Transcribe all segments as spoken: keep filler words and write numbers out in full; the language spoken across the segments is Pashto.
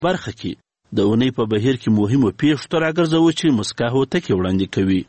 برخه کې د اونۍ په بهیر کې مهمو پیښو ته راګرځوو چې مسکا هوتکې وړاندې کوي.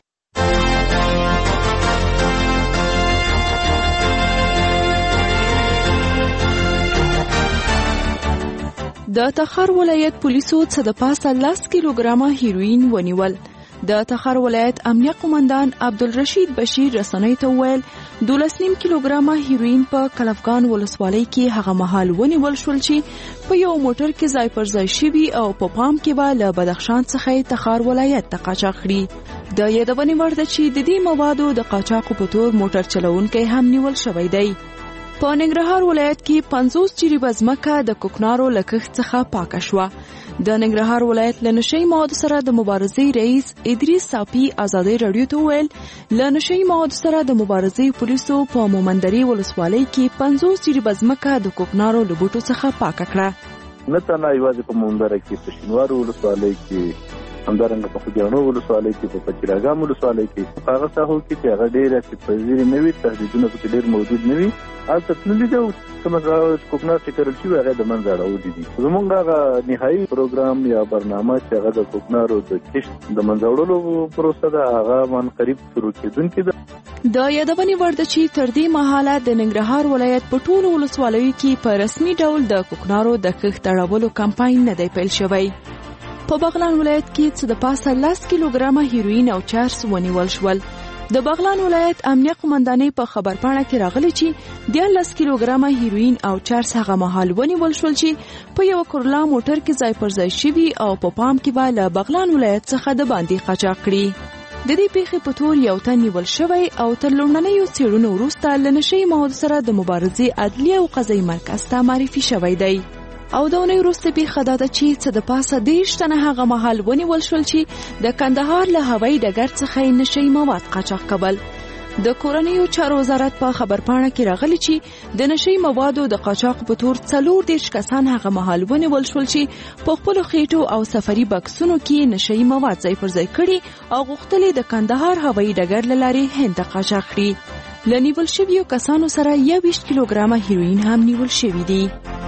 د تخار ولایت پولیسو څه د پاسه لس کیلوګرامه هیروین ونیول. د تخار ولایت امنیه قومندان عبدالرشید بشیر رسنۍ ته وویل دولس نیم کیلوګرامه هیروین په کلفګان ولسوالۍ کې هغه مهال ونیول شول چې په یو موټر کې ځای پر ځای شوي او په پام کې به له بدخشان څخه تخار ولایت ته قاچاق کړي. د یادونې وړ ده چې د دې موادو د قاچاقو په تور موټر چلوونکی هم نیول شوی دی. په ننګرهار ولایت کې پنځوس جریبه ځمکه د کوکنارو له کښت څخه پاکه شوه. د ننګرهار ولایت له نشئی موادو سره د مبارزې رئیس ادریس صافي ازادي رادیو ته ویل له نشئی موادو سره د مبارزې پولیسو په مومندري ولسوالۍ کې پنځوس جریبه ځمکه د کوکنارو له بوټو څخه پاکه کړه. نه تنها یوازې په مومندره کې په شینوارو ولسوالۍ کې همدارنګه په خوږیاڼو ولسوالۍ کې په پچیراګام ولسوالۍ کې په هغه ساحو کې چې هغه ډېره پذیرې نه وي تهدیدونه پکې ډېر موجود نه وي هلته تللي دي او کومه کوکنار چې کرل شوي هغه د منځه اړولي دي. زموږ هغه نهایي پروګرام یا برنامه چې هغه د کوکنارو د کښت د منځه وړلو پروسه ده هغه من قریب شروع کېدونکې ده. د یادونې وړ ده چې تر دې مهاله د ننګرهار ولایت په ټولو ولسوالیو کې په رسمي ډول د کوکنارو د کښت اړولو کمپاین نه دی پیل شوی. په بغلان ولایت کې څه د پاسه لس کیلوګرامه هیروین او چرس ونیول شول. د بغلان ولایت امنیه قومندانۍ په خبرپاڼه کې راغلي چې دیارلس کیلوګرامه هیروین او چرس هغه مهال ونیول شول چې په یو کورلا موټر کې ځای پر ځای شوي او په پام کې به له بغلان ولایت څخه د باندې قاچاق کړي. د دې پیښې په تور یو تن نیول شوی او تر لومړنیو څېړنو وروسته له نشئی موادو سره د مبارزې عدلیه او قضایي مرکز ته معرفي شوی دی. او د اونۍ وروسته پیښه دا ده چې څه د پاسه دېرش تنه هغه مهال ونیول شول چې د کندهار له هوایي ډګر څخه یې نشئی مواد قاچاق کول. د کورنیو چارو وزارت په خبرپاڼه کې راغلي چې د نشئی موادو د قاچاق په تور څلور دېرش کسان هغه مهال ونیول شول چې په خپلو خېټو او سفري بکسونو کې نشئی مواد ځای پر ځای کړي او غوښتل د کندهار هوایي ډګر له لارې هند ته قاچاق کړي. له نیول شویو کسانو سره یوویشت کیلوګرامه هیروین هم نیول شوي دي.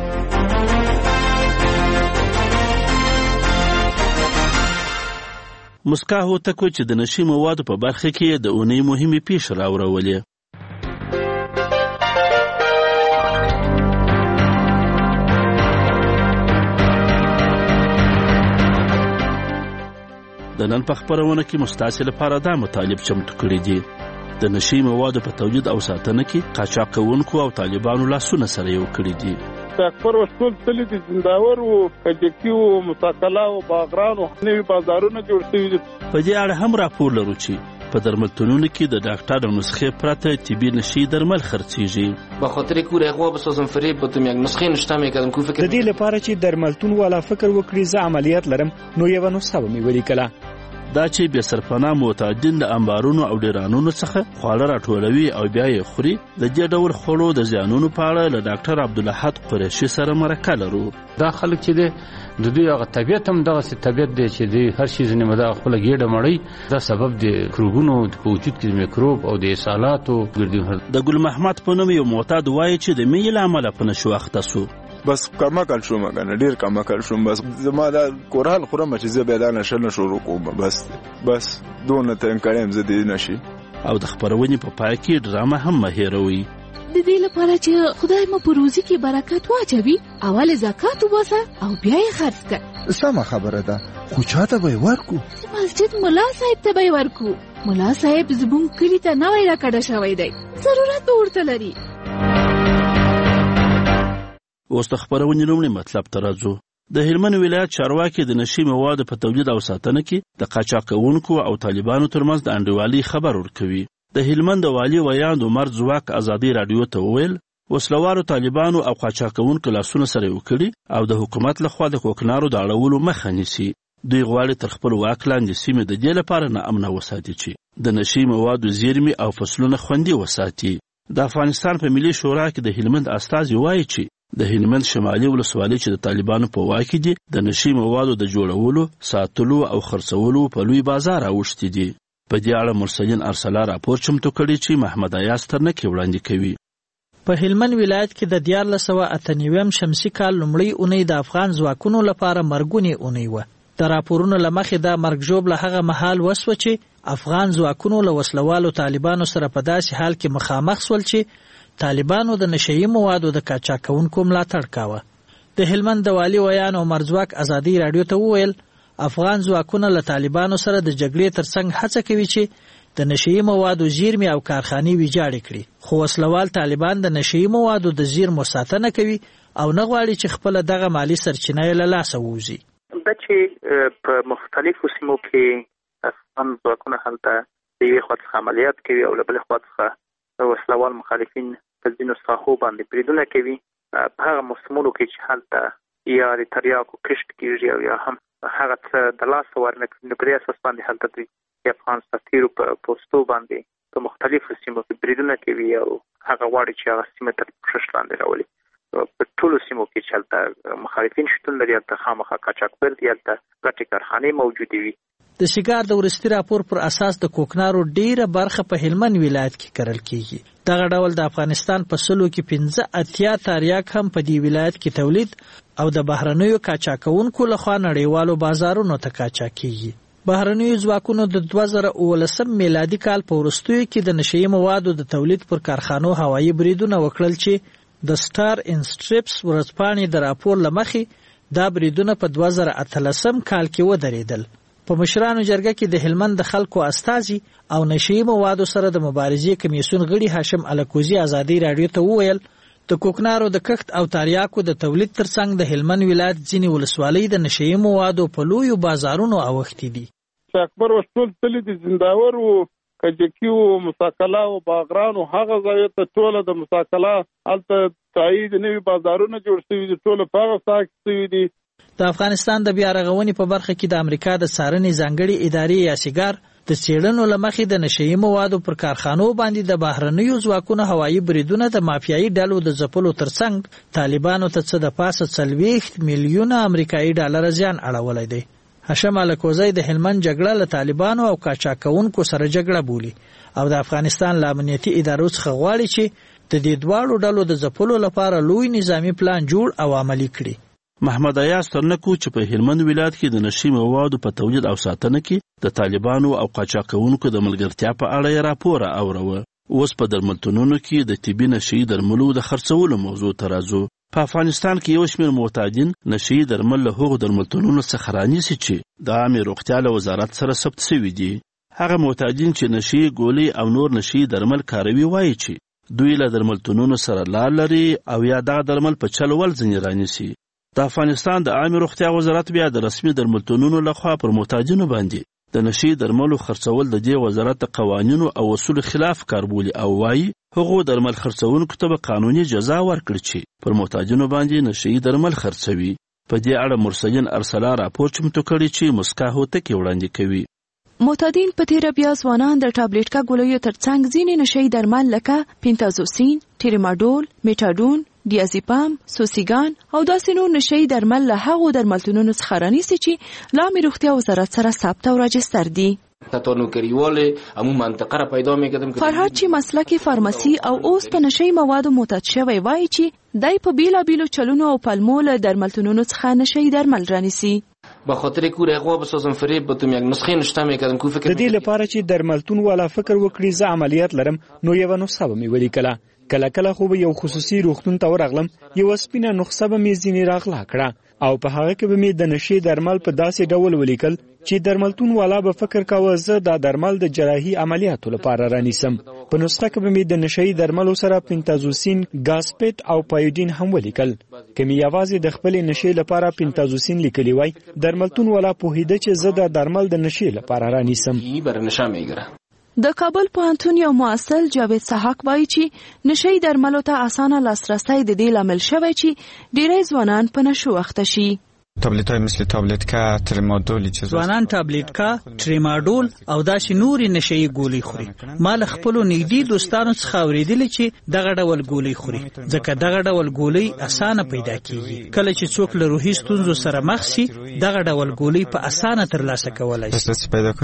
مسکا هوتکو چې د نشي موادو په برخه کې د اونۍ مهمې پیښې راوړولې. د نن په خپرونه کې مستاسې لپاره دا مطالب چمتو کړي دي. د نشي موادو په تولید او ساتنه کې قاچاق کوونکو او طالبانو لاسونه سره یو کړي دي. اکبر وشکول تللی دي زنداور او کجکی او مساکلا او باغران او نوي بازارونه جوړ شوي دي. په دې اړه هم راپور لرو چې په درملتونونو کې د ډاکټر نسخې پرته طبي نشي درمل خرڅيږي. به خاطر کوره هغه بسازم فریب بتم یک نسخې نشته مې کدم کو فکر د دې لپاره چې درملتون والا فکر وکړي ز عملیات لرم نو یو نسخه مې ولیکله. دا چې بې سرپناه معتادین د انبارونو او ډیرانونو څخه خواړه راټولوي او بیا یې خوري. د دې ډول خوړو د زیانونو په اړه له ډاکټر عبدالاحد قریشي سره مرکه لرو. دا خلک چې دی د دوی هغه طبیعت هم دغه طبیعت دی چې دی هر شي ځنې مده خپل ګیډه مړی دا سبب د کروبونو په وجود کې میکروب او د اصالاتو ګرځي. د ګل محمد په نوم یو معتاد وایي چې د میل عمله په نشو اخته سو. بس کما کل شو مګنه ډیر کما کل شو بس زما دا کورال خورم چې زه به دا نشل شروع کوم بس بس دونه تم کړم زه دې نشي. او د خبرونې په پای کې ډرامه هم مهیروي. د دې لپاره چې خدای مو په روزي کې برکت واچوي اول زکات وباسه او بیا یې خرڅ کړه. سمه خبره ده خو چاته به ورکو؟ مسجد مولا صاحب ته به ورکو. مولا صاحب زبون کلی ته نوې راکړه شوی دی ضرورت ورته لري. اوس د خبرونې لومړی مطلب ته راځو. د هلمند ولایت چارواکي د نشي موادو په تولید او ساتنه کې د قاچاق کوونکو او طالبانو ترمنځ د انډیوالۍ خبر ورکوي. د هلمند والي ویاند عمر ځواک ازادي رادیو ته وویل وسلوارو طالبانو او قاچاق کوونکو لاسونه سره وکړي او د حکومت لخوا د کوکنارو د اړولو مخه نیسي. دوی غواړي تر خپل واک لاندې سیمې د دې لپاره ناامنه وساتي چې د نشي موادو زیرمې او فصلونه خوندي وساتي. د افغانستان په ملي شورا کې د هلمند استازي وایي چې د هلمند شمالي ولسوالۍ چې د طالبانو په واک کې دي د نشي موادو د جوړولو، ساتلو او خرڅولو په لوی بازار اوښتي دي. په دې اړه مرسلین ارسلا راپور چمتو کړی چې محمد ایاز ترنکي وړاندې کوي. په هلمند ولایت کې د دیارلس سوه اته نوي شمسي کال لومړۍ اونۍ د افغان ځواکونو لپاره مرګونې اونۍ وه. د راپورونو له مخې دا مرګ ژوبله هغه مهال وسوه چې افغان ځواکونو له وسلوالو طالبانو سره په داسې حال کې مخامخ سول چې طالبانو د نشهیي موادو د قاچاقونکو ملاتړ کاوه. د هلمند د والي ویان عمر ځواک ازادي راډیو ته وویل افغان ځواکونه له طالبانو سره د جګړې ترڅنګ هڅه کوي چې د نشهیي موادو زیرمې او کارخانې ویجاړې کړي، خو وسلوال طالبان د نشهیي موادو د زیرمو ساتنه کوي او نه غواړي چې خپله دغه مالي سرچینه یې له لاسه ووځي. دا چې په مختلفو سیمو کې افغان ځواکونه هلته د یوې خوا څخه عملیات کوي او له بلې خوا څخه وسلوال مخالفین په ځینو ساحو باندې بریدونه کوي. په هغه موسمونو کې چې هلته یا د تریاکو کښت کېږي او یا هم هغه څه د لاسه ورنه کړي، نو په دې اساس باندې هلته دوی د افغان سرتیرو په پوستو باندې په مختلفو سیمو کې بریدونه کوي او هغه غواړي چې هغه سیمه تر پوښښ لاندې راولي. په ټولو سیمو کې چې هلته مخالفین شتون لري، هلته خامخا قاچاقبر دي، هلته غټې کارخانې موجودې وي. د شګار د وروستي راپور پر اساس د کوکنارو ډیره برخه په هلمند ولایت کې کرل کیږي. دغه ډول د افغانستان په سلو کې پنځه اتیا تریاک هم په دې ولایت کې تولید او د بهرنیو قاچاقونکو لخوا نړیوالو بازارونو ته قاچاق کیږي. بهرنیو ځواکونو د دوه زره اوولسم میلادي کال په وروستیو کې د نشهیي موادو د تولید پر کارخانو هوایي بریدونه وکړل چې د سټار انسټریپس ورځپاڼې د راپور له مخې دا بریدونه په دوه زره اتلسم کال کې ودرېدل. په مشرانو جرګه کې د هلمند د خلکو استازي او نشهیي موادو سره د مبارزې کمیسیون غړي هاشم الکوزي ازادي راډیو ته وویل د کوکنارو د کښت او تریاکو د تولید ترڅنګ د هلمند ولایت ځینې ولسوالۍ د نشهیي موادو په لویو بازارونو اوښتې دي. اکبر وشتول تللی د زنداور و کجکی و مساکلا و باغران و هغه ځای ته ټوله د مساکلا هلته تایید نوي بازارونه جوړ شوي دي، ټوله په هغه ساحه کې شوي دي. د افغانستان د بیا رغونې په برخه کې د امریکا د څارنې ځانګړې ادارې یا سیګار د څېړنو له مخې د نشهیي موادو پر کارخانو باندې د بهرنیو ځواکونو هوایي بریدونه د مافیایي ډلو د ځپلو ترڅنګ طالبانو ته څه د پاسه څلوېښت میلیونه امریکایي ډالره زیان اړولی دی. هاشم الکوزی د هلمند جګړه له طالبانو او قاچاقونکو سره جګړه بولي او د افغانستان له امنیتي ادارو څخه غواړي چې د دې دواړو ډلو د ځپلو لپاره لوی نظامي پلان جوړ او عملي کړي. محمد ایاز ترنکو چې په هلمند ولایت کې د نشهیي موادو په تولید او ساتنه کې د طالبانو او قاچاقونکو د ملګرتیا په اړه یې راپور اوروه. اوس په درملتونونو کې د طبي نشهیي درملو د خرڅولو موضوع ته راځو. په افغانستان کې یو شمېر معتادین نشهیي درمل له هغو درملتونونو څخه رانیسي چې د عامې روغتیا له وزارت سره ثبت شوي دي. هغه معتادین چې نشهیي ګولۍ او نور نشهیي درمل کاروي وایي چې دوی له درملتونونو سره لار لري او یا دغه درمل په چل ول ځینې رانیسي. د افغانستان د عامې روغتیا وزارت بیا د رسمي درملتونونو لخوا پر معتادینو باندې د نشهیي درملو خرڅول د دې وزارت د قوانینو او اصولو خلاف کار بولي او وایي هغو درمل خرڅونکو ته به قانوني جزا ورکړي چې پر معتادینو باندې نشهیي درمل خرڅوي. په دې اړه مرسلین ارسلا راپور چمتو کړی چې مسکا هوتکې وړاندې کوي. معتادین په تیره بیا ځوانان د ټابلیټکا ګولیو ترڅنګ ځینې نشهیي درمل لکه پینتازوسین، ټیرماډول، میټاډون، ډیازیپام، سوسیګان او داسې نور نشهیي درمل له هغو درملتونونو څخه رانیسي چې له عامې روغتیا وزارت سره ثبت او راجستر دي. فرهاد چې مسلک فارماسي او اوس په نشهیي موادو معتاد شوی وایي چې دای په بیلابیلو چلونو او پلمو له درملتونونو څخه نشهیي درمل رانیسي. به خاطر کوره غوا بسازم فریب بتم یک نسخه نشته میکردم کو فکر د دې لپاره چې درملتون والا فکر وکړي زه عملیات لرم نو یو نسخه به مې ولیکله. کله کله خو به یو خصوصي روغتون ته ورغلم، یو سپینه نسخه به مې ځینې راغلا کړه او په هغه کې به مې د نشهیي درمل په داسې ډول ولیکل چې درملتون والا به فکر کاوه زه دا درمل د جراحي عملیاتو لپاره رانیسم. په نسخه کې به مې د نشهیي درملو سره پینتازوسین، ګاسپیټ او پایوډین هم ولیکل. که مې یوازې د خپلې نشهیي لپاره پینتازوسین لیکلی وای، درملتون والا پوهېده چې زه دا درمل د نشهیي لپاره رانیسم. د کابل پوهنتون یو محصل جاوید سحاق وایي چې نشهیي درملو ته اسانه لاسرسی د دې لامل شوی چې ډېری ځوانان په نشو اخته شي. تابلت‌های مثل تابلتکا، تریمادول چې ځوانان تابلتکا، تریماډول او داسې نورې نشهیي ګولۍ خوري. ما له خپلو نږدې دوستانو څخه اورېدلي چې دغه ډول ګولۍ خوري ځکه دغه ډول ګولۍ اسانه پیدا کیږي. کله چې څوک له روحي ستونزو سره مخ شي دغه ډول ګولۍ په اسانه ترلاسه کولی شي.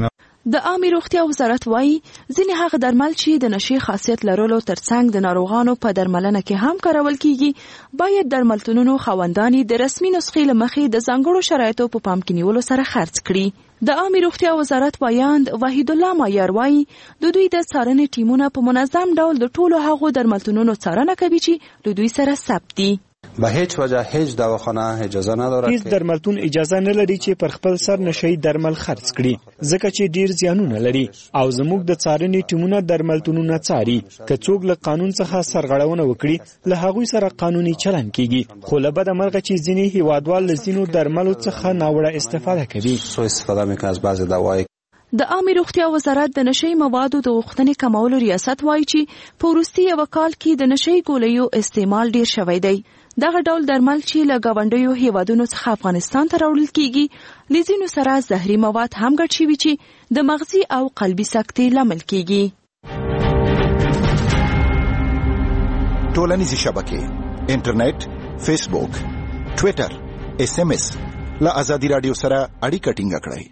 د عامه روغتیا وزارت وایي ځینې هغه درمل چې د نشي خاصیت لرلو ترڅنګ د ناروغانو په درملنه کې هم کارول کیږي باید درملتونونو خاوندان د رسمي نسخې لمخې د ځانګړو شرایطو په پام کې نیولو سره خرڅ کړي. د عامه روغتیا وزارت وایاند وحید الله مایار وایي د دوی د څارنې ټیمونه په منظم ډول د ټولو هغو درملتونونو څارنه کوي چې له دوی سره ثبت دي. به هیچ وجه هیچ دواخانه اجازه نداره هیڅ درملتون اجازه نه لري چې پر خپل سر نشي درمل خرڅ کړي ځکه چې ډیر زیانونه لري او زموږ د څارنې ټیمونه درملتونونه څاري که څوک له قانون څخه سرغړونه وکړي له هغوی سره قانوني چلند کیږي خو له بده مرغه چې ځینې هیوادوال له ځینو درملو څخه ناوړه استفاده کوي سو استفاده میکنه از بعضی دوای. د عامه روغتیا وزارت د نشي موادو د غوښتنې کمولو ریاست وایي چې په وروستي یو کال کې د نشي ګولیو استعمال ډیر شوی دی. دغه ډول درمل چې له ګاونډیو هیوادونو څخه افغانستان ته راوړل کیږي له ځینو سره زهري مواد هم ګډ شوي چې د مغزي او قلبي سکتې لامل کیږي. ټولنیزې شبکې انټرنیټ، فیسبوک، ټویټر، ایس ایم ایس له ازادي راډیو سره اړیکه ټینګه کړئ.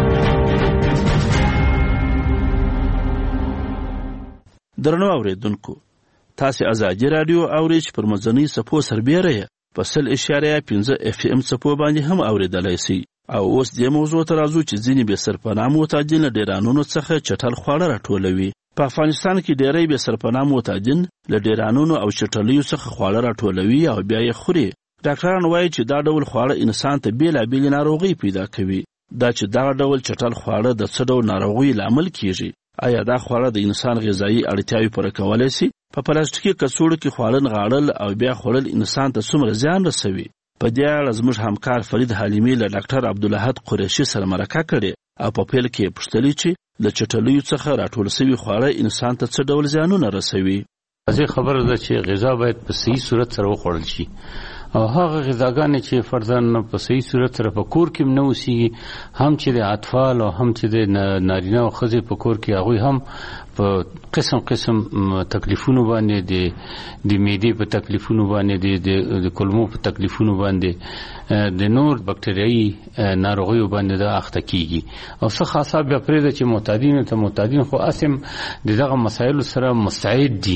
درنو اوریدونکو تاسو ازادي رادیو اورئ چې پر مزنی سپو سربېره په سل اشاریه پنځه اف ام سپو باندې هم اوریدلای شي. او اوس دې موضوع ته راځو چې ځینې بې سرپناه معتادین له ډیرانونو څخه چټل خواړه راټولوي. په افغانستان کې ډیری بې سرپناه معتادین له ډیرانونو او چټلیو څخه خواړه راټولوي او بیا یې خوري. ډاکټران وایي چې دا ډول خواړه انسان ته بېلابېلې ناروغۍ پیدا کوي. دا چې دغه ډول چټل خواړه د څه ډول ناروغۍ لامل کیږي؟ آیا دا خواړه د انسان غذایي اړتیاوې پوره کولی شي؟ په پلاستیکي کڅوړو کې خواړه نغاړل او بیا خوړل انسان ته څومره زیان رسوي؟ په دې اړه زموږ همکار فرید حلیمي له ډاکټر عبدالاحد قریشي سره مرکه کړې او په پیل کې یې پوښتلي چې له چټلیو څخه راټول شوي خواړه انسان ته څه ډول زیانونه رسوي. واضح خبره ده چې غذا باید په صحیح صورت سره وخوړل شي او هغه غذاګانې چې فرضاً په صحیح صورت سره په کور کې نه اوسېږي هم چې د اطفال او هم چې د نارینه او ښځې په کور کې هغوی هم په قسم قسم تکلیفونو باندې د د معدې په تکلیفونو باندې د کولمو په تکلیفونو باندې د نور بکټریایي ناروغیو باندې د اخته کیږي او څه خاصه بیا پرېږده چې معتادینو ته معتادین خو اسم د دغه مسایلو سره مستعد دي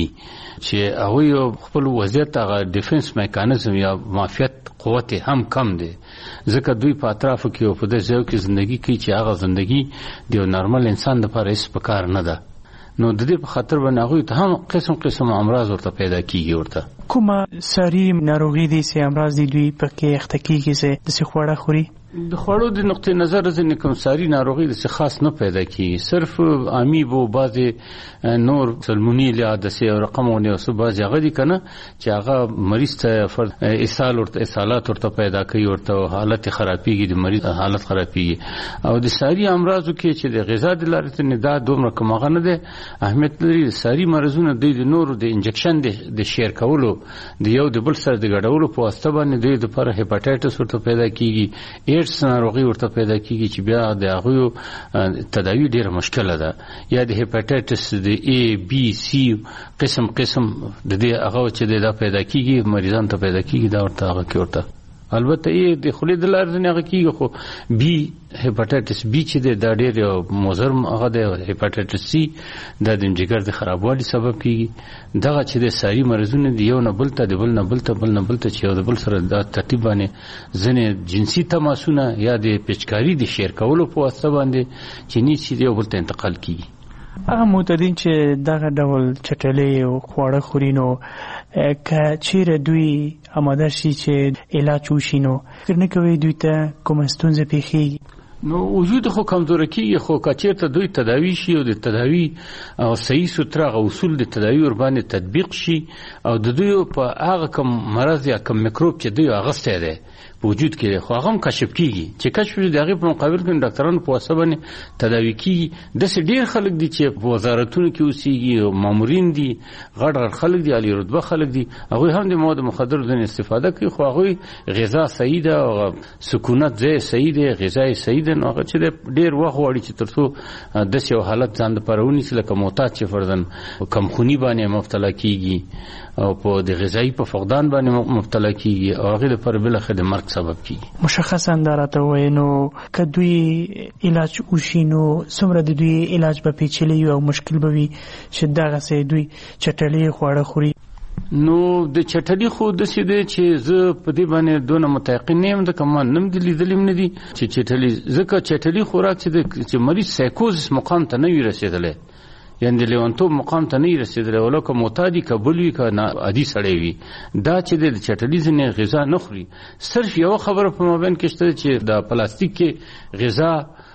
چې هغوی خپل وضعیت هغه ډیفنس میکانیزم یا معافیت قوت هم کم دی ځکه دوی په اطرافو کې او په دې ځایو کې زندگی کوي چې هغه زندگی د یو نارمل انسان لپاره هیڅ پکار نه ده. نو د دې په خاطر باندې هغوی ته هم قسم قسم امراض ورته پیدا کیږي. ورته کومه ساري ناروغي دي چې امراض دي دوی پکې اخته کیږي چې د څه خواړه خوري؟ د خوړو د نقطې نظر ځینې کوم ساري ناروغي د څه خاص نه پیدا کیږي. صرف امیبو بعضې نور سلمونیلا داسې یو رقمونه او څه بعضې هغه دي که نه چې هغه مریض ته اسهال ورته اسهالات ورته پیدا کوي ورته حالت خرابېږي د مریض حالت خرابېږي. او د ساري امراضو کې چې د غذا د لارې نه دا دومره کوم هغه نه دی اهمیت لري. د ساري مرضونه دوی د نورو د انجکشن د شیر کولو د یو د بل سره د ګډولو په واسطه باندې دوی دپاره هیپاټایټس ورته پیدا کیږي، ایډز ناروغي ورته پیدا کیږي چې بیا د هغوی تداوی ډیره مشکله ده. یا د هیپاټایټس د ای بی سی قسم قسم د دې هغه چې دا پیدا کیږي مریضان ته پیدا کیږي دا ورته هغه کې ورته البته یې د خولې د لارې نه هغه کیږي خو بی هیپاټایټس بی چې دا ډیر یو مضر هغه د هیپاټایټس سی د جګر د خرابوالي سبب کیږي. دغه چې د ساري مرزونه دی یو نه بل ته د بل نه بل ته بل نه بل ته چې یو د بل سره د ترتیب باندې ځنې جنسي تماسونه یا د پیچکاری د شیر کولو په واسطه باندې چې نیچې یو بل ته انتقال کیږي. هغه معتادین چې دغه ډول چټلې او خواړه خوري نو که چیرې دوی آماده شي چې علاج وشي نو فکر نه کوي دوی ته کومه ستونزه پیښیږي؟ نو وجود خو کمزوره کیږي خو که چیرته دوی تداوی شي او د تداوی او صحیح سوتره اصول د تداوی ور باندې تطبیق شي او د دوی په هغه کم مرض یا کم میکروب چې دوی اغسته ده په وجود کې خو هغه کشف کیږي چې کشف د هغه په مقابل کې ډاکټرانو په واسطه باندې تداوی کیږي. د ډیر خلک دي چې په وزارتونو کې اوسېږي او مامورین دي غړ غړ خلک دي عالی رتبه خلک دي هغه هم د مواد مخدر د استفاده کوي خو هغه غذا صحیح ده او سکونت ځای صحیح ده غذا صحیح ده نو هغه چې ډیر وخت وړي چې ترڅو د یو حالت ځان د پرونی چې لکه معتاد چې فرضاً کم خونی باندې مبتلا کیږي او په د غذایی په فقدان باندې مبتلا کیږي او هغه د پر بل خدمت مرګ سبب کیږي. مشخصا اندراته وای نو کدوی علاج وشینو څومره د دوی علاج به پیچلی او مشکل به وي چې دغه سي دوی چټلې خوړه خوري. نو د چټلي خو د سې دی چې زه په دې باندې دونه متيقن نه یم د کوم نم د لیدلم نه دي چې چټلي ځکه چټلي خوراک چې چې مریض سایکوزس مقام ته نه وي رسیدلې یعنی د لیونتوب مقام ته نه رسیدلې ولکه معتادي کبل وي که عادي سړی وي دا چې د چټلي ځینې غذا نه خوري. صرف یو خبره په مابین کې شته چې د پلاستیک کې غذا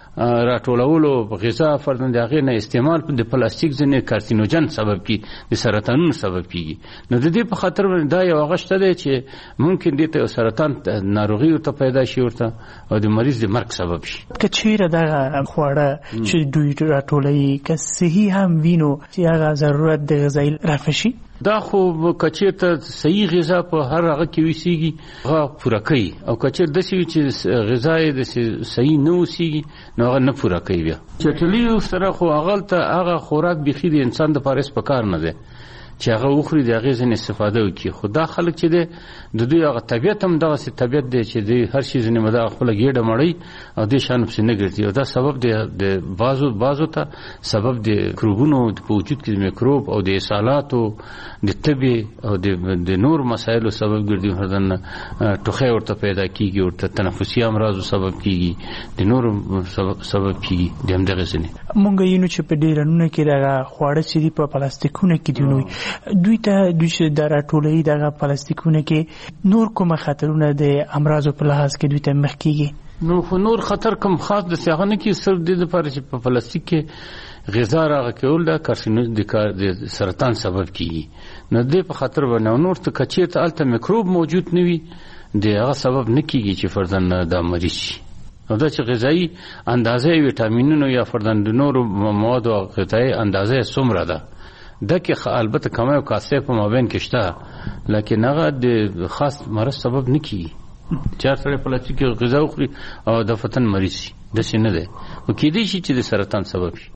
راټولولو غذا فردن د هغې نه استعمال د پلاستیک ځینې کارسینوجن سبب کیږي د سرطانونو سبب کیږي. نو د دې په خاطر دا یو هغه شته دی چې ممکن دې ته سرطان ناروغي ورته پیدا شي ورته او د مریض د مرګ سبب شي. که چیرې دغه خواړه چې دوی راټولوي که صحي هم وینو چې هغه ضرورت د غذایي رفع شي دا خو کچېرته صحیح غذا په هر هغه کې وسیږي هغه پوره کوي او کچېر داسې وي چې غذا یې د صحیح نه وسیږي نو هغه نه پوره کوي. بیا چټلي سره خو هغلته هغه خوراک بیخي د انسان د پاره په کار نه دی چې هغه وخوري د هغې ځینې استفاده وکړي. خو دا خلک چې دی د دوی هغه طبیعت هم دغسې طبیعت دی چې دوی هر شي ځینې مده خپله ګېډه مړوي او دې شیانو پسې نه ګرځي او دا سبب دی د بعضو بعضو ته سبب د میکروبونو په وجود کې د میکروب او د اسهالاتو د تبې او د نور مسایلو سبب ګرځي. هردن ټوخی ورته پیدا کېږي ورته تنفسي امراضو سبب کېږي د نورو سبب کېږي د همدغې ځینې. مونږ وینو چې په ډېرانونه کې دغه خواړه چې دي په پلاستیکونه کې دي نو دوی ته دوی چې د راټولوي دغه پلاستیکونه کې نور کومه خطرونه د امراضو په لحاظ کې دوی ته مخ کېږي؟ نو خو نور خطر کوم خاص داسې هغه نه کېږي صرف دې دپاره چې په پلاستیک کې غذا راغه کول دا کارسینوس د سرطان سبب کېږي. نو دې په خطر باندې نور ته که چېرته هلته میکروب موجود نه وي د هغه سبب نه کېږي چې فردن دا مریض شي. او دا چې غذایي اندازه ویټامینونو یا فردن د نورو موادو غذایي اندازه څومره ده دا کې البته کمی او کاسه په مابین کې شته لیکن هغه د خاص مرض سبب نه کیږي. چار سره پلاستیک غذا وخوري او د فتن مریض شي داسې نه دی او کېدای شي چې د سرطان سبب شي.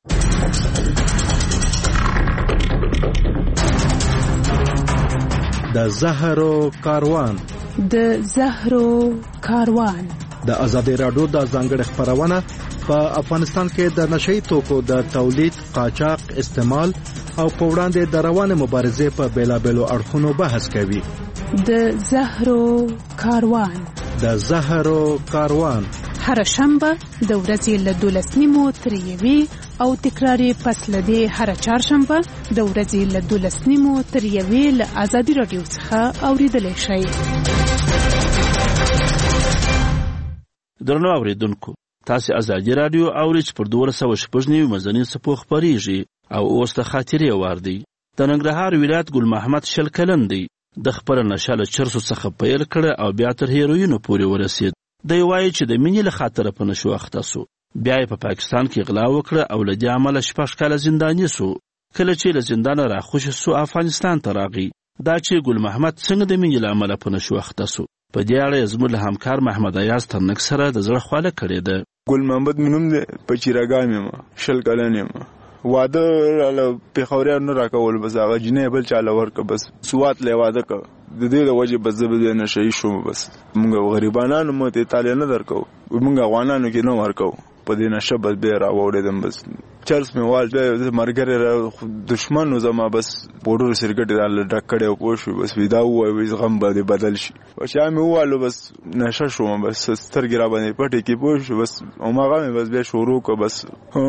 د زهرو کاروان د زهرو کاروان د ازادي راډیو د ځانګړي خبرونه په افغانستان کې د نشئی توکو د تولید، قاچاق، استعمال او په وړاندې د روانه مبارزې په بیلابېلو اړخونو بحث کوي. د زهرو کاروان د زهرو کاروان هر شنبه د ورځې له دولس نیمو تر یوې او تکراري پس له دې هر چهارشنبه د ورځې له دولس نیمو تر یوې له ازادي راډیو څخه اوریدلی شئ. درنو اوریدونکو تاسو ازادي راډیو اورئ چې پر دوه سوه شپږ نوي مزني څپو خپرېږي او اوس د خاطرې وار دی. د ننګرهار ولایت ګل محمد شل کلن دی. د خپله نشه له چرسو څخه پیل کړه او بیا تر هیروینو پورې ورسید. دی وایي چې د مینې له خاطره په نشو اخته سو. بیا یې په پاکستان کې غلا وکړه او له دې امله شپږ کاله زنداني سو. کله چې له زندانه راخوشي سو افغانستان ته راغی. دا چې ګل محمد څنګه د مینې له امله په نشو اخته سو په دې اړه زموږ له همکار محمد ایاز ترنک سره د زړه خواله کړې ده. ګل محمد مې نوم دی، په چیراګام یم، شل کلن یم. واده له پېښوریان نه راکول، بس هغه جینۍ بل چاله ورکه، بس سوات له واده که د دې د وجې بس زه به نشهیي شوم. بس موږ غریبانانو مو ته اطالع نه درکو، موږ افغانانو کې نه ورکو. په دې نشه بس بیا راوړېدم، بس چرس مې وال مرګرې را دشمن زما بس بوډور سرګټې راله ډک کړی او پوه شو، بس ویدا ووایي غم به دې بدل شي. شا مې ووالو بس نشه شوم، بس سترګې را باندې پټې کې پوه شو، بس هماغه مې بس بیا شروع کړه. بس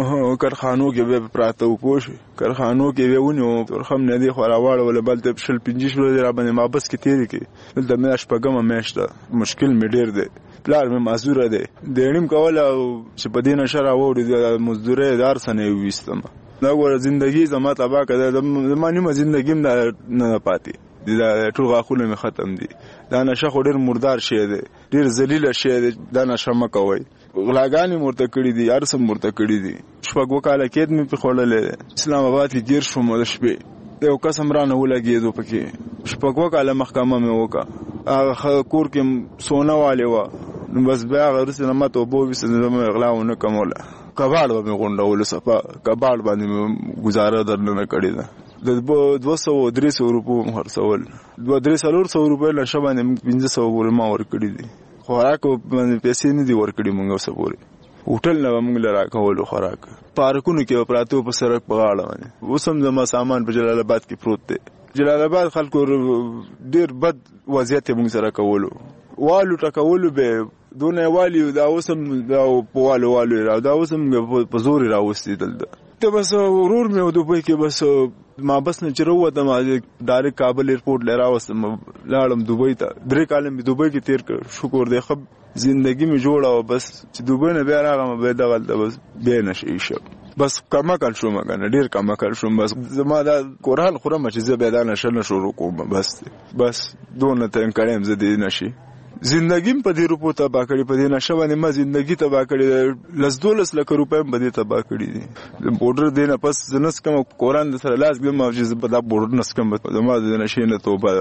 کارخانو کې بیا پراته و پوه شو، کارخانو کې بیا ونیو ترخم نه دی خو راواړوله بل ته شل پنځه شپې را باندې ما بس کې تېرې کړې. دلته مې شپږمه میاشت ده، مشکل مې ډېر دی. پلار مې معذوره دی، د اړیم کوله چې په دې نشه راوړي د مزدورۍ د هر څه نه یې وویستم. دا ګوره زندګي زما تباه کړه، زما نیمه زندګي هم نه پاتې د ټول غاښونه مې ختم دي. دا نشه خو ډېر مردار شی دی، ډېر ذلیله شی دی. دا نشه مه کوئ. غلاګانې مې ورته کړي دي، هر څه مې ورته کړي دي. شپږ اووه کاله قید مې پرې خوړلی دی. اسلام آباد کې ګیر شوم د شپې، یو قسم رانه ولګېدو پکې. شپږ اووه کاله محکمه مې وکړه، هغه کور کې سونه والې وه، نو بس بیا هغه وروسته نه ما ته اوبه وویسته، زه مې غلا ونه کومله. کباړ به مې غونډولو، صفا کباړ باندې مې ګزاره درنه کړې ده. د دوه سوه درې سوه روپو مې خرڅول، دوه درې څلور سوه روپۍ نشه باندې پنځه سوه پورې ما ورکړي دي. خوراک باندې پیسې نه دي ورکړي مونږ اوسه پورې. هوټل نه مونږ له راکولو خوراک پارکونو کې پراتو په سړک په غاړه باندې. اوس هم زما سامان په جلال آباد کې پروت دی. جلال آباد خلکو ډیر بد وضعیت مونږ سره کولو، والو ټکولو به دونه والی دا اوس هم دا په والو والو را دا اوس هم په زور راوستي دلته. ته بس ورور مې دوبۍ کې بس ما بس نه چروته ما ډایرکټ کابل ایرپورټ لرا وسم لاړم دوبۍ ته. درې کال مې دوبۍ کې تیر کړ، شکر دې خب زندگی مې جوړه. بس چې دوبۍ نه بیا راغم به دغه بس به نشي شو، بس کما کال شوم کنه ډیر کما کال شوم. بس زما دا کورال خورم چې زه به دا نشل شروع کوم. بس بس دونه ته کړم زه دې نشي زندگیم په دې روپو تبا کړی، په دې نشه باندې ما زندگی تبا کړی. لس دولس لک روپۍ په دې تبا کړی دي. بورډر دې نه پس زنس کوم قرآن د سره لاس ګم او چې په دا بورډر نس کوم زما د نشه نه توبه.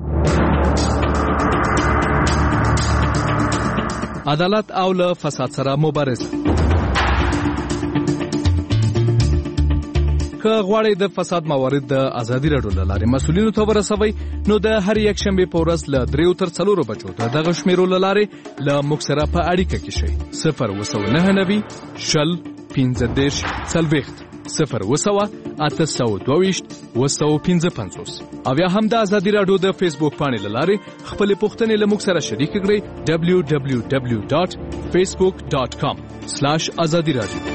عدالت او له فساد سره مبارزه. که غواړئ د فساد موارد د ازادي راډیو له لارې مسؤلینو ته ورسوئ، نو د هر یک شنبې په ورځ له دریو تر څلورو بجو د دغه شمیرو له لارې له موږ سره په اړیکه کې شئ. صفر اووه سوه نهه نوي شل پنځه دېرش څلوېښت، صفر اووه سوه اته سوه دوه ویشت اووه سوه پنځه پنځوس. او یا هم د ازادي راډیو د فیسبوک پاڼې له لارې خپلې پوښتنې له موږ سره شریکې کړئ. ډبلیو ډبلیو ډبلیو ډاټ فیسبوک ډاټ کام سلاش ازادي راډیو.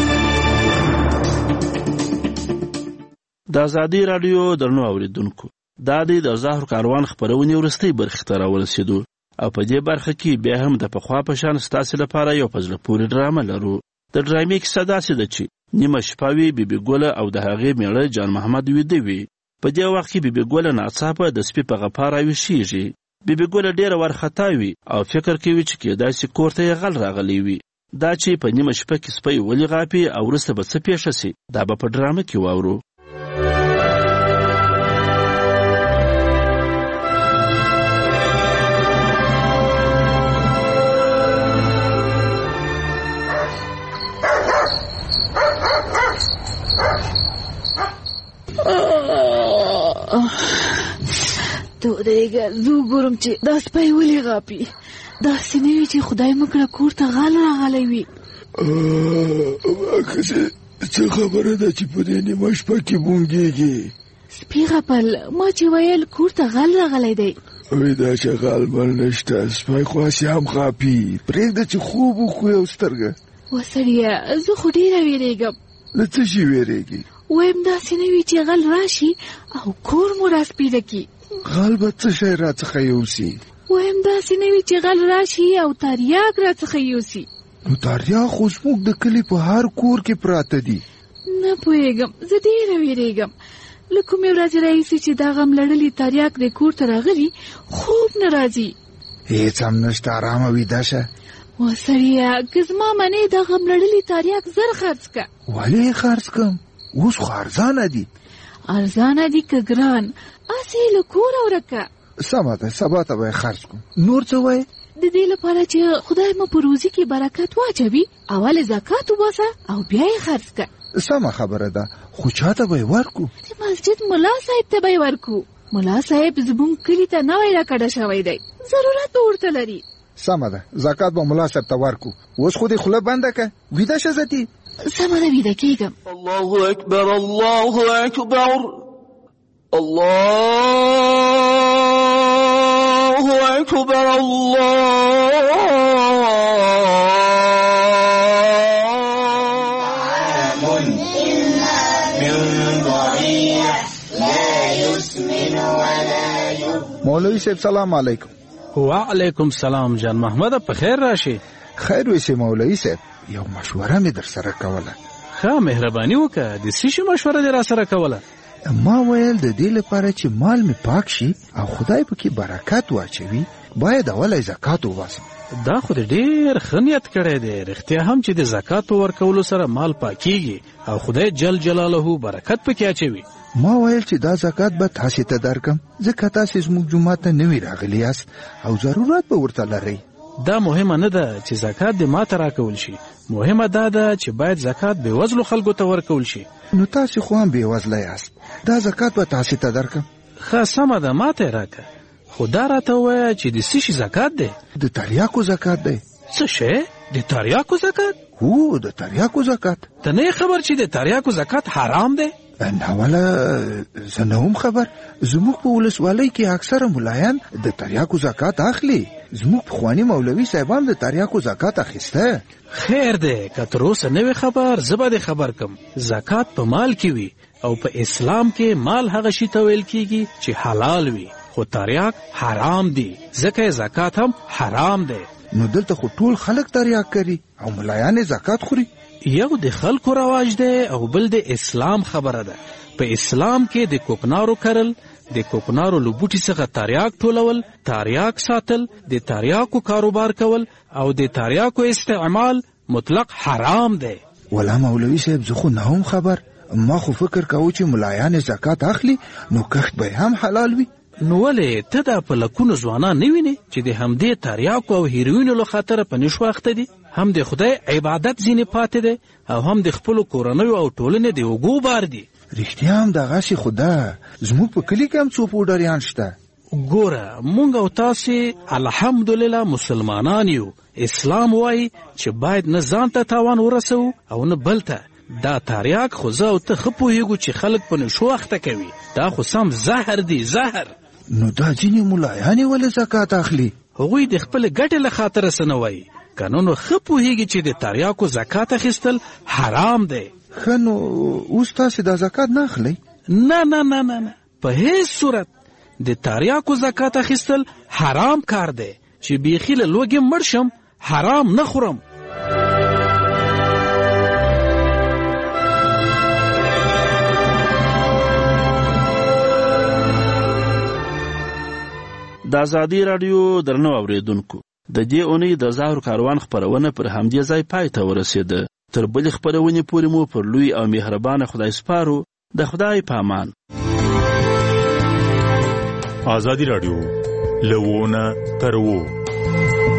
د ازادي راډیو درنو اوریدونکو، دا د زهر کاروان خبرونې ورستۍ برخې ته راورسېدو او په دې برخه کې بیا هم د پخوا په شان ستاسو لپاره یو په زړه پورې ډرامه لرو. د ډرامې کیسه داسې ده چې نیمه شپه وي بیبي ګله او د هغې میړه جان محمد ویده وي. په دې وخت کې بیبي ګله ناڅاپه د سپي په غپا راویښېږي. بیبي ګله ډېره وارخطا وي او فکر کوي چې کېدای شي کور ته یې غل راغلی وي. دا چې په نیمه شپه کې سپی ولې غاپي او وروسته به څه پیښه سي، دا به په ډرامه کې واورو. ته ودرېږه، زه وګورم چې دا سپی ولې غاپي. داسې نه وي چې خدای مه کړه کور ته غل راغلی وي. څه خبره ده چې په دې نیمه شپه کې بونګېږي؟ سپي غپل، ما چې ویل کور ته غل راغلی دی. وی دا چې غل بل نشته، سپی خو هسې هم غاپي. پرېږده چې خوب وکړو یو سترګه. وسړیه زه خو ډېره وېرېږم. له څه شي وېرېږي؟ وایم داسې نه وي چې غل راشي او کور مو راسپیده کړي. غل به څه شی راڅخه یوسي؟ وایم داسې نه وي چې غل راشي او تریاک راڅخه یوسي. نو تریاک خو زموږ د کلي په هر کور کې پراته دي. نه پوهېږم، زه ډېره وېرېږم. له کومې ورځې راهیسې چې دا غم لړلي تریاک دې کور ته راغلي، خوب نه راځي. هېڅ هم نشته، ارامه ویده شه. وسړیه که زما منې دا غم لړلي تریاک زر خرڅ کړه. ولې یې خرڅ کړم؟ اوس خو ارزانه دي. ارزانه دي که ګران، هسې له کوره ورکه. سمه ده، سبا ته به یې خرڅ کړم. نور څه وایې؟ د دې لپاره چې خدای مو په روزي کې برکت واچوي، اول زکات وباسه او بیا یې خرڅ کړه. سمه خبره ده، خو چاته به یې ورکو؟ د مسجد ملا صاحب ته به یې ورکو. ملا صاحب زموږ کلي ته نوی راکډه شوی دی، ضرورت به ورته لري. سمه ده، زکات به ملا صاحب ته ورکو. اوس خو دې خوله بنده که، ویده شه ذاتي. سمه ده، ویده کېږم. الله اکبر الله اکبر الله اکبر مولوی صاحب سلام علیکم. وعلیکم سلام جان محمد، په خیر راشي. خیر وې سي مولوی صاحب، یو مشوره مې در سره کوله. ښه مهرباني وکړه، د څه شي مشوره دې را سره کوله؟ ما ویل د دې لپاره چې مال مې پاک شي او خدای پکې برکت واچوي، باید اول زکات وباسم. دا خو دې ډېر ښه نیت کړی دی. رښتیا هم چې د زکات په ورکولو سره مال پاکیږي او خدای جل جلاله برکت پکې اچوي. ما ویل چې دا زکات به تاسې ته درکم، ځکه تاسې زموږ جومات ته نوي راغلي یاست او ضرورت به ورته لرئ. دا مهمه نه ده چې زکات دې ما ته راکول شي، مهمه دا ده چې باید زکات بې وزلو خلکو ته ورکول شي. نو تاسې خو هم بې وزله یاست، دا زکات به تاسې ته درکم. ښه سمه ده، ما ته یې راکړه. خو دا راته ووایه چې د څه شي زکات دی؟ د تریاکو زکات دی. څه شی؟ د تریاکو زکات؟ هو د تریاکو زکات. ته نه خبر چې د تریاکو زکات حرام دی؟ ناوله زه نه هم خبر. زموږ په ولسوالۍ کې اکثره ملایان د تریاکو زکات اخلي. زموږ پخواني مولوي صاحبان د تریاکو زکات اخیسته. خیر دی که تر اوسه نه وي خبر زه به دې خبر کم. زکات په مال کې وي او په اسلام کې مال هغه شي ته ویل کیږي چې حلال وي، خو تریاک حرام دی ځکه زکات هم حرام دی. نو دلته خو ټول خلک تریاک کوي او ملایان زکات خوري. یو د خلکو رواج دی او بل د اسلام خبره ده. په اسلام کې د کوکنارو کرل، د کوکنارو له بوټي څخه تریاک ټولول، تریاک ساتل، د تریاکو کاروبار کول او د تریاکو استعمال مطلق حرام دی. ولا مولوي صاحب زه خو نه هم خبر. ما خو فکر کاوه چې ملایان زکات اخلي نو کښت به هم حلال وي. نو ولې ته دا په لکونو ځوانان نه وینې چې د همدې تریاکو او هیروینو له خاطره په نشو اخته دي؟ هم د خدای عبادت ځینې پاتې دی او هم د خپلو کورنیو او ټولنې د اوږو بار دي. رښتیا هم دغسې خو ده. زموږ په کلي کې هم څو پوډریان شته. ګوره مونږ او تاسې الحمدلله مسلمانان یو. اسلام وایي چې باید نه ځان ته تاوان ورسوو او نه بل ته. دا تریاک خو زه او ته ښه پوهېږو چې خلک په نشو اخته کوي. دا خو سم زهر دی، زهر. نو دا ځینې ملایانې ولې زکات اخلي؟ هغوی د خپلې ګټې له خاطره څه نه وایي. که نو ښه پوهېږي چې د تریاکو زکات اخیستل حرام دی. ښه نو اوس تاسې دا زکات نه اخلئ؟ نه نه نه نه نه په هیڅ صورت. د تریاکو زکات اخیستل حرام کار دی چې بیخي له لوږې مړ شم حرام نه خورم. د ازادي راډیو درنو اوریدونکو، د دې اونۍ د زهرو کاروان خپرونه پر همدې ځای پای ته ورسېده. تر بلې خپرونې پورې مو پر لوی او مهربانه خدای سپارو. د خدای په امان. ازادي راډیو له ونه تر وو.